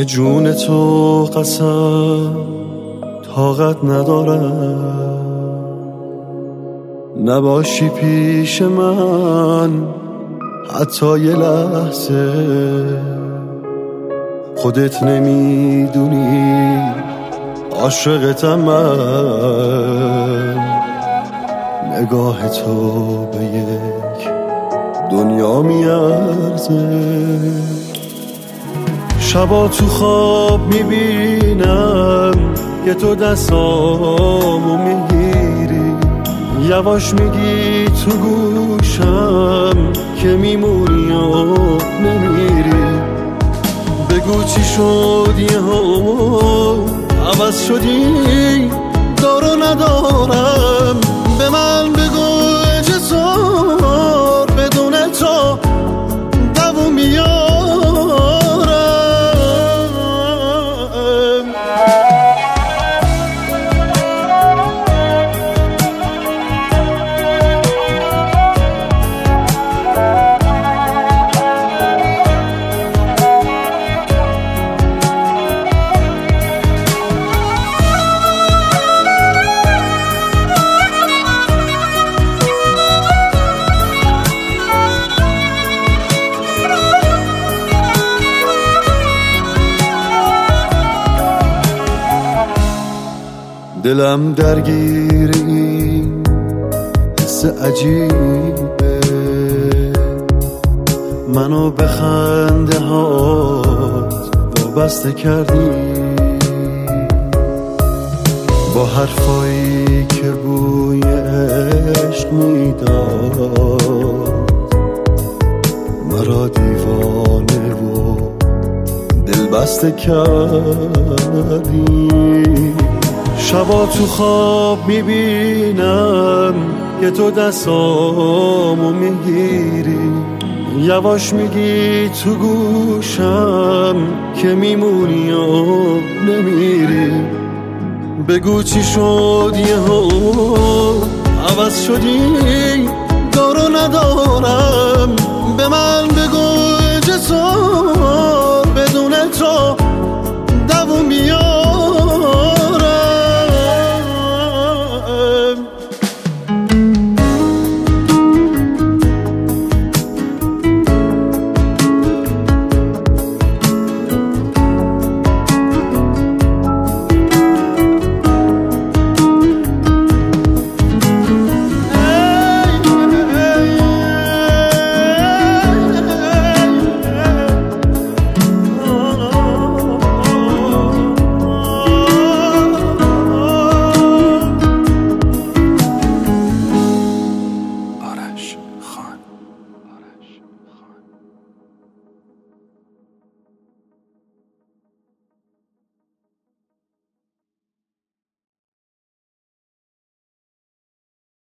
به جون تو قسم طاقت ندارم نباشی پیش من حتی یه لحظه. خودت نمیدونی عاشقتم من، نگاه تو به یک دنیا میارزه. شبا تو خواب میبینم که تو دستامو میگیری، یواش میگی تو گوشم که میمونی و نمیری. بگو چی شد یهو عوض شدی، دارو ندارم به من بگو چطور بدون تو دووم میارم. دلم درگیر این حس عجیبه، منو به خنده هات وابسته کردی. با حرفایی که بوی عشق میداد مرا دیوانه و دل بسته کردی. شبا تو خواب میبینم که تو دستامو میگیری، یواش میگی تو گوشم که میمونی و نمیری. بگو چی شد یهو عوض شدی، دارو ندارم